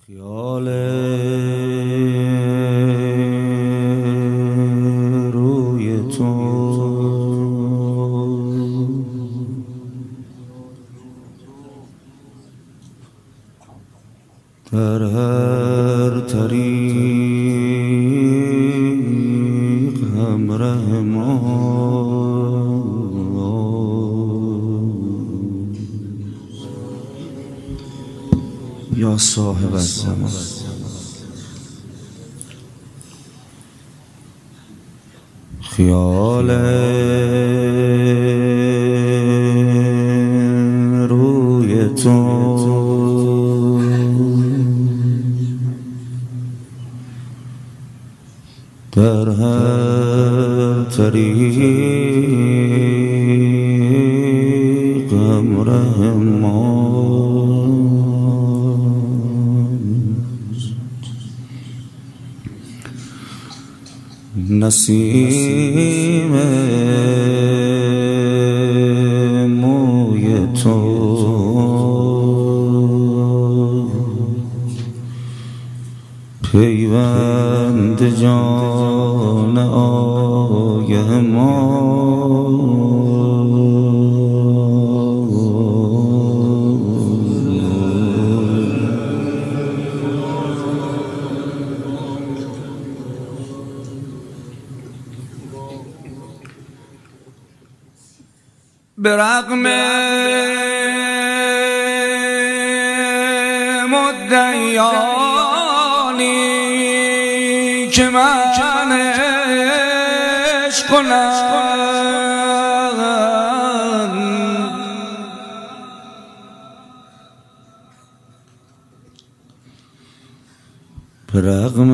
خیال روی تو در هر طریق همراه ما یا صاحب الزمان. خیال روی تو در هر طریق همراه ما نسیم موی تو پیوند جان آگه ما به رغم مدعیانی که من عشق کنم، به رغم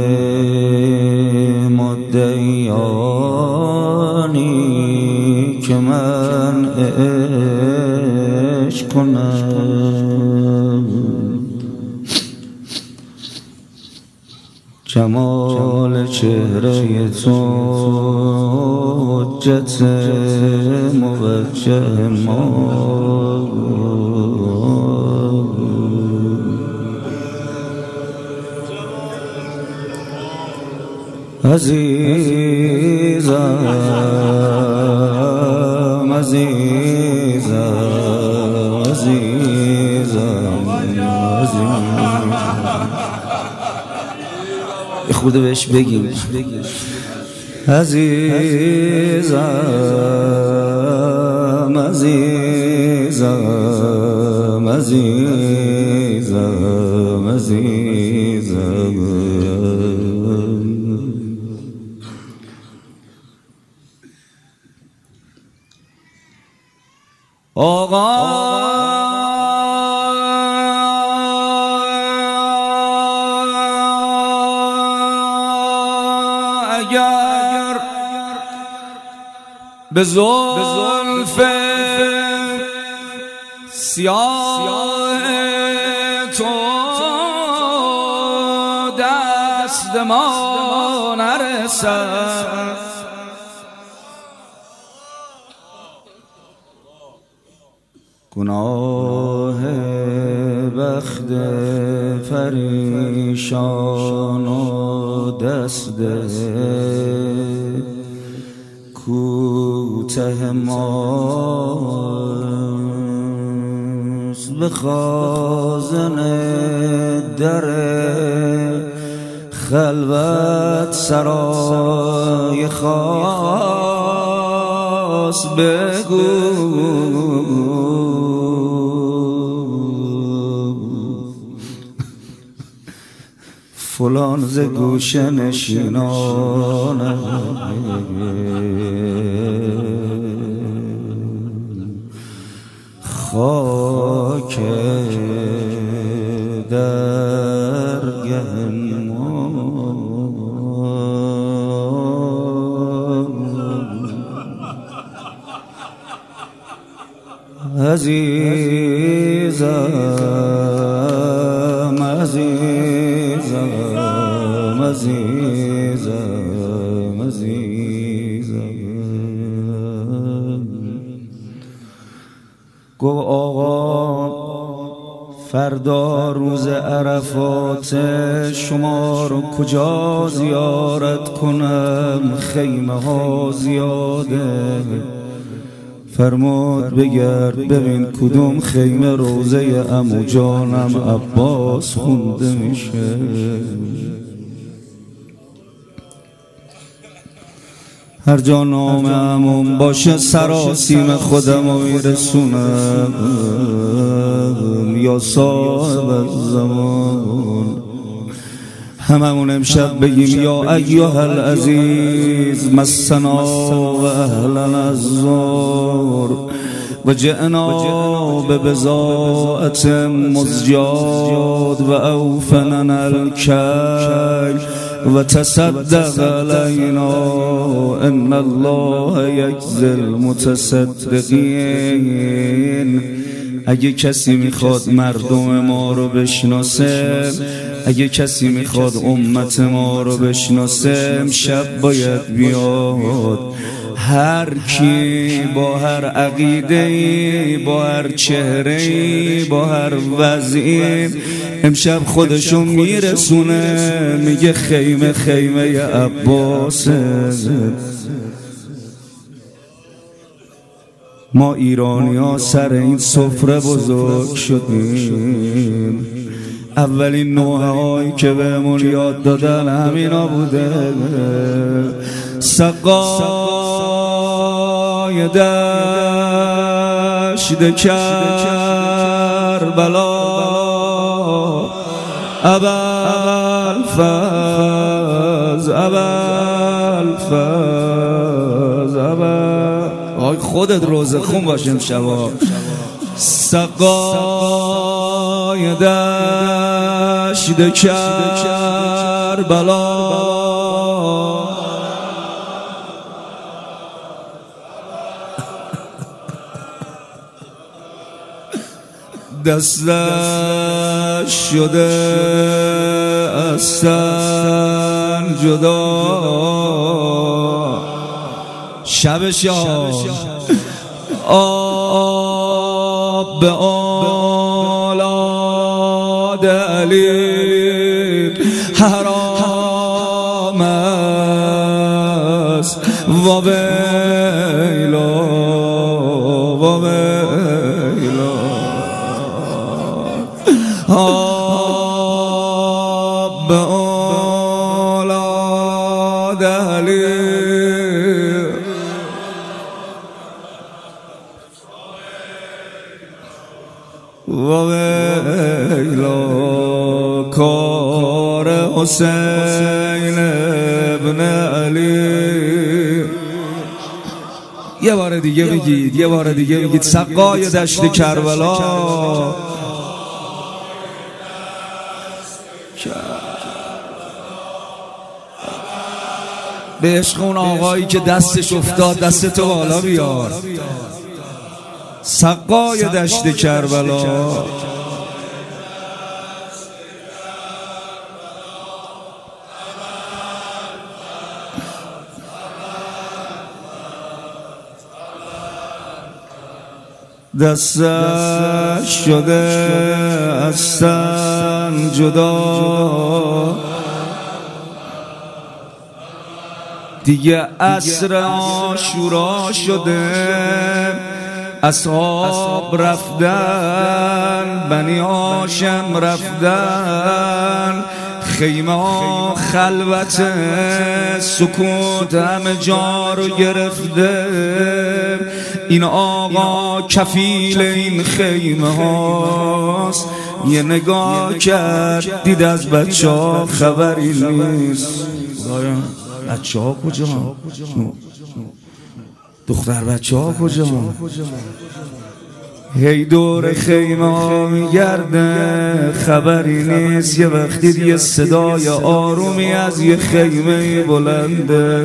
مدعیانی که من عشق کنم، جمال چهره تو حجت موجه ما عزیزم عزیزم عزیزم عزیزم خورده بهش بگیم عزیزم عزیزم عزیزم عزیزم آقا اگر به زلف سیاه تو دست ما نرسد، گناه بخت پریشان و دست کوته ماست، به خازن در خلوت سرای خاص بگو فلان ز گوشه نشینان خاک درگه ما عزیزم عزیزم عزیزم عزیزم گو آقا فردا روز عرفات شما رو کجا زیارت کنم؟ خیمه ها زیاده. فرمود بگرد ببین کدوم خیمه روزه عمو جانم عباس خونده میشه. هر جا نام عموم باشه سراسیم خودم رو میرسونم. یا صاحب الزمان هممون امشب بگیم یا ایها العزیز مسنا و اهلا الزور و جئنا ببضاعة مزجاد و اوفننا الکیل و تصدق علینا ان الله یجزی المتصدقین. اگه کسی میخواد مردم ما رو بشناسه، اگه کسی میخواد امت ما رو بشناسه، امشب باید بیاد. هر کی با هر عقیده‌ای، با هر چهره‌ای، با هر وضعی امشب خودشو میرسونه، میگه خیمه خیمه عباسه. ما ایرانی ها سر این سفره بزرگ شدیم. اولین نوحه هایی که بهمون یاد دادن همینا بوده. سقای دشت کربلا ابوالفضل خودت روزه خون باشیم شبا. سقای دشت کربلا دستش شده از تن جدا. شب شاه آب به اولاد علی حرام است. و ویلا و ویلا آب به اولاد علی و ویلا کار حسین ابن علی. یه بار دیگه بگید، یه بار دیگه بگید. سقای دشت کربلا به عشق اون آقایی که دستش افتاد دستتو بالا بیار. سقای دشت کربلا دستش شده از تن جدا. دیگه عصر عاشورا شده، اصحاب رفتن، بنی هاشم رفتن، خیمه ها خلوت، سکوت همه جا رو گرفته. این آقا کفیل این خیمه هاست. یه نگاه کرد دید از بچه ها خبری نیست. بچه ها کجا؟ دختر بچه ها کجا؟ هی دور خیمه ها میگرده خبری نیست. یه وقتی یه صدای آرومی از یه خیمه بلنده.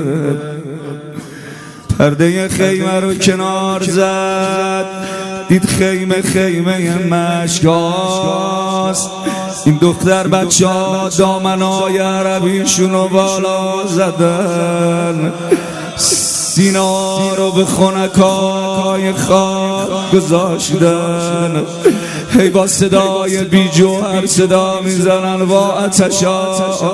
پرده خیمه رو کنار زد، دید خیمه خیمه مشکاست. این دختر بچه ها دامنای عربیشون رو بالا زدن، سینا رو به خنکای خاک گذاشتن. هی با صدای بی جوهر صدا میزنن با آتشا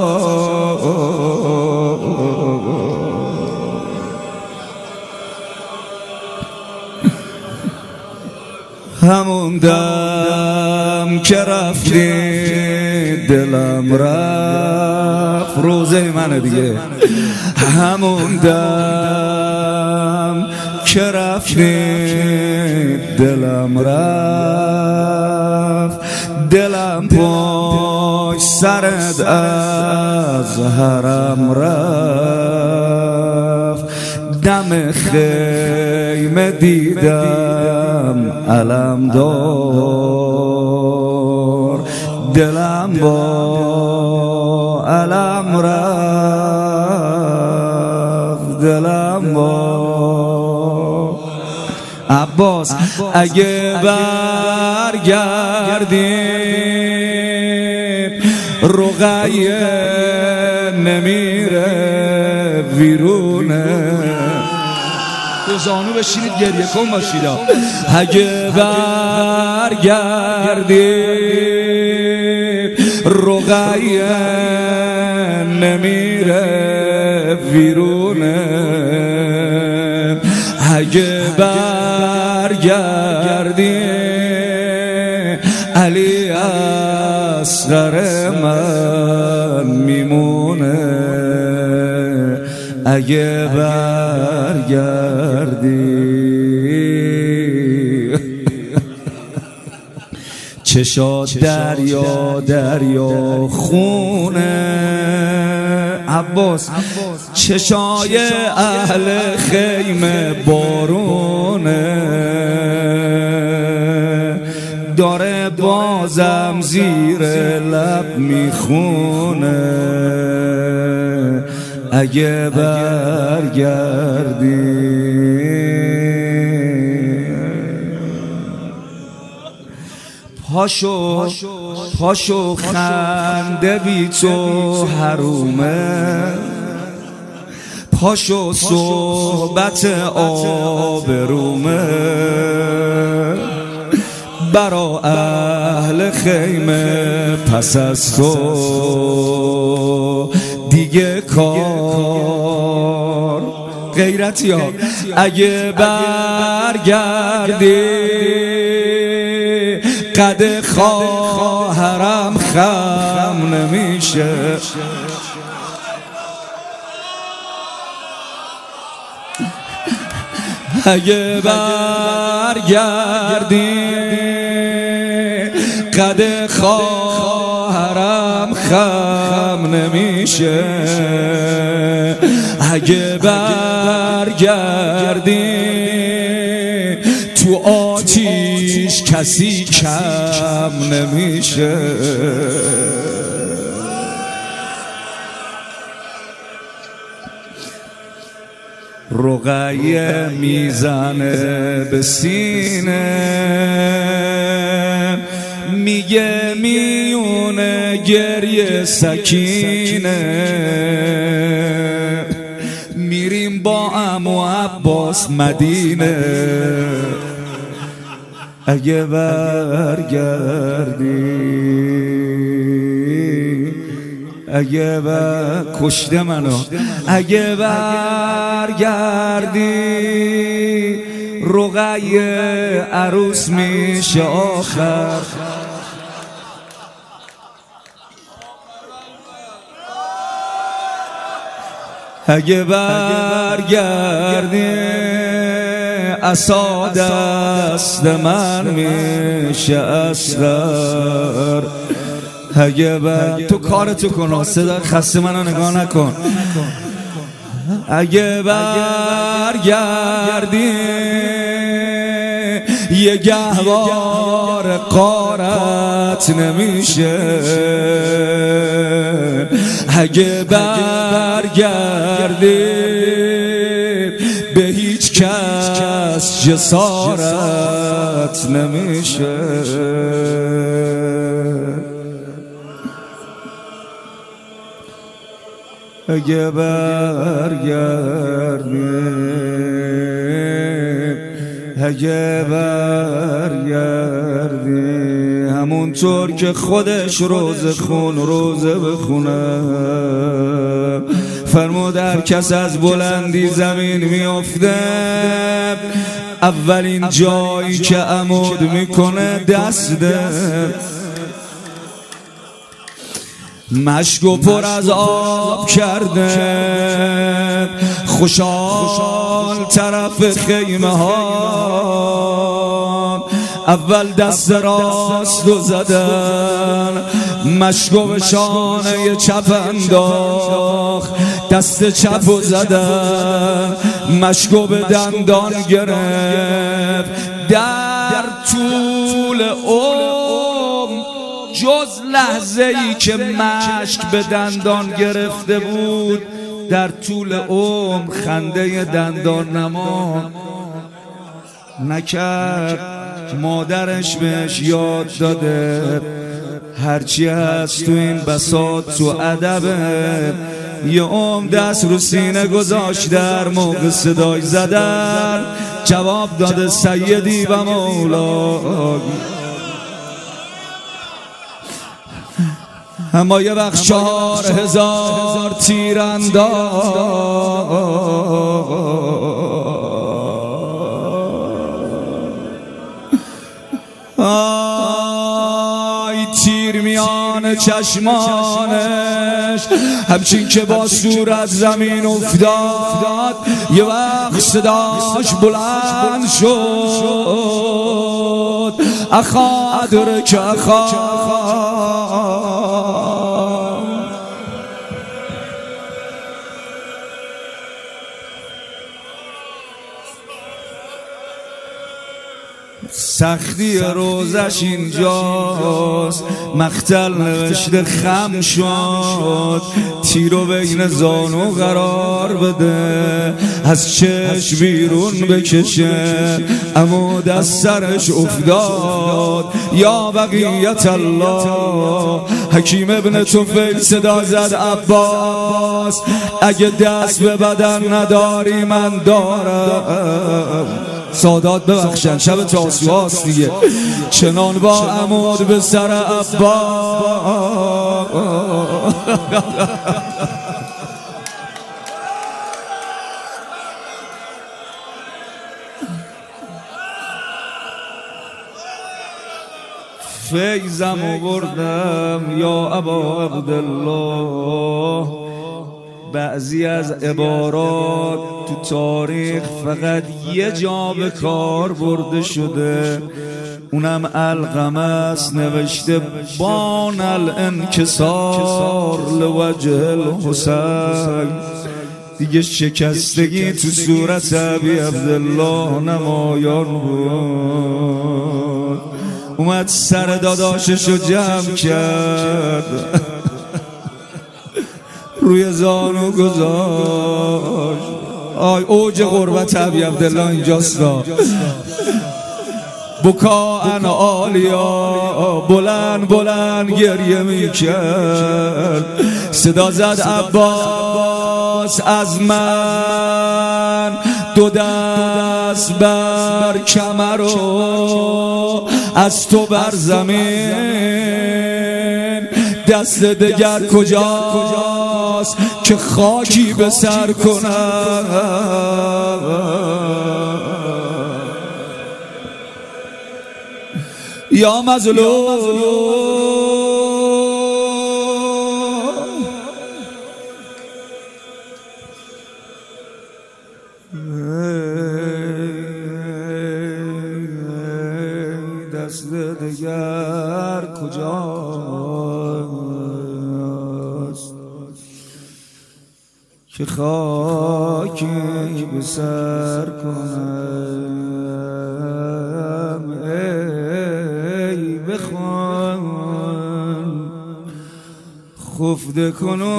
همون دم که رفتی دلم رفت روزه منه دیگه همون دم که رفتی دلم رفت دلم پشت سرت از حرم رفت دم خیمه دیدم علم دار دلم با علم رفت دلم با عباس اگه برگردیم رقیه نمیره ویرونه زانو بشینید گریه کن باشید اگه برگردیم رقیه نمیره ویرونه اگه برگردیم علی اصغر من میمونه اگه برگردی چشات دریا دریا خونه عباس چشای اهل خیمه بارونه داره بازم زیر لب میخونه اگه برگردی پاشو خنده بی تو حرومه پاشو صحبت آبرومه برا اهل خیمه پس از تو دیگه کار غیرتی ها اگه برگردی قد خواهرم خم نمیشه اگه برگردی قد خواهرم خم نمیشه اگه برگردی تو آتیش کسی کم نمیشه رقیه میزنه به سینه میگه میونه گریه سکینه میریم با عمو عباس مدینه اگه برگردی اگه کشته منو اگه برگردی رقیه عروس میشه آخر اگه برگردی عصا دست من میشه اصغر اگه تو کارتو کن صدا خسته منو نگاه نکن اگه برگردی یه گهوار قارت نمیشه اگه برگردی به هیچ کس جسارت نمیشه اگه برگردی همونطور که خودش روزه بخونه. فرمود هر کس از بلندی زمین میفته، اولین جایی که عمود میکنه دسته. مشک و پر از آب کرده، خوشحال طرف خیمه ها. اول دست راست رو زدن، مشک و به شانه چپ انداخت. دست چپ رو زدن، مشک و به دندان گرفت. در طول جز لحظه ای که مشک به دندان گرفته بود، در طول عمر خنده دندان نما نکرد. مادرش بهش یاد داده هرچی هست تو این بساط تو ادبه. یه عمر دست رو سینه گذاشت، در موقع صدای زدن جواب داده سیدی و مولا. اما یه وقت 4000 تیرانداز تیر میان چشمانش، همچین که با صورت زمین افتاد. یه وقت صداش بلند شد، اخا ادرک اخا. سختی روزش اینجاست، مقتل نوشته خم شد. تیرو بین زانو قرار بده، از چشم بیرون بکشه. عمود از سرش افتاد. یا بقیت الله، حکیم ابن طفیل صدا زد عباس اگه دست به بدن نداری من دارم. سادات ببخشن شب تاسوعاست دیگه. چنان با عمود به سر عباس، فیضم بردم یا ابا عبدالله. بعضی از عبارات تو تاریخ فقط یه جا به کار برده شده، اونم علقمه است. نوشته بان الانکسار لوجه الحسین. دیگه شکستگی تو صورت ابی عبدالله نمایان بود. اومد سر داداششو جمع کرد، روی زانو گذاشت. اوج غربت ابی عبدالله اینجاست. بکاءن عالیا، بلند بلند گریه میکرد. صدا زد عباس از من دو دست بر کمر و از تو بر زمین. دست دگر کجاست که خاکی به سر کنم. یا مظلوم دست دگر کجاست که خاکی به سر کنم. ای بخوان خفته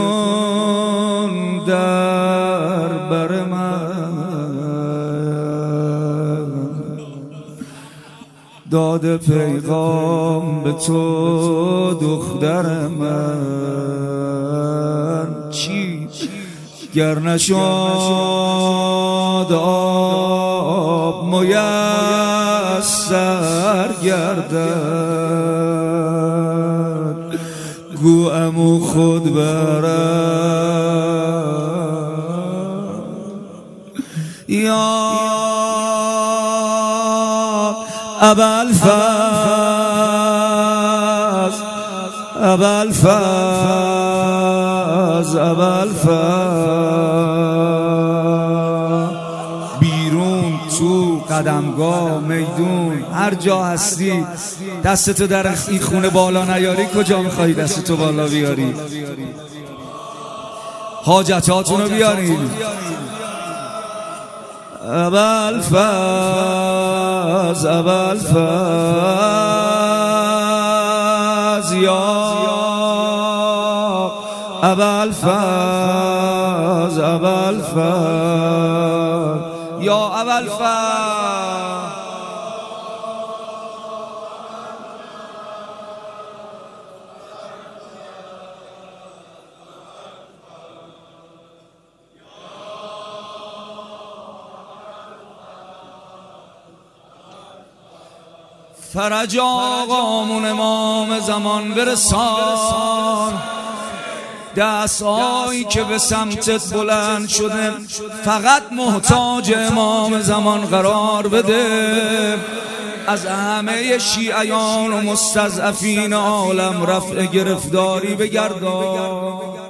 کنون در بر من، داده پیغام به تو دختر من. چی گر نشد آب میسر گردد، گو امو خود برم یا ابوالفضل ابوالفضل بیرون تو قدمگاه میدون هر جا هستی دستتو در این خونه بالا نیاری کجا میخوایی دستتو بالا بیاری؟ حاجتاتونو بیارین. ابوالفضل ابوالفضل یا ابوالفضل ابوالفضل یا ابوالفضل. فرج آقامون امام زمان برسان، دستایی که به سمتت بلند شده فقط محتاج امام زمان قرار بده. از همه شیعیان و مستضعفین عالم رفع گرفتاری بگردان.